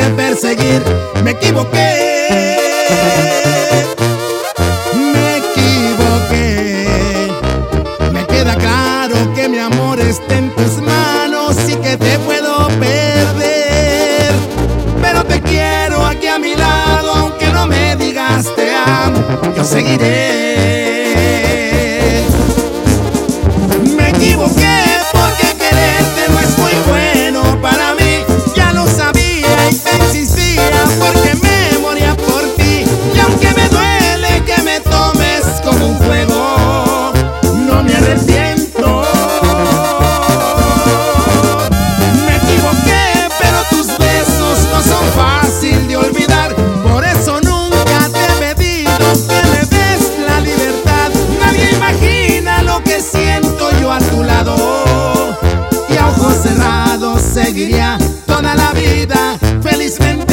perseguir. Me equivoqué, me equivoqué. Me queda claro que mi amor está en tus manos y que te puedo perder, pero te quiero aquí a mi lado, aunque no me digas te amo, yo seguiré. Me equivoqué porque quererte no es muy bueno para mí. Ya lo sabía y te insistía porque me moría por ti. Y aunque me duele que me tomes como un juego, no me arrepiento. Me equivoqué, pero tus besos no son fácil de olvidar. Por eso nunca te he pedido que me des la libertad. Nadie imagina lo que siento yo a tu lado, y a ojos cerrados seguiría toda la vida felizmente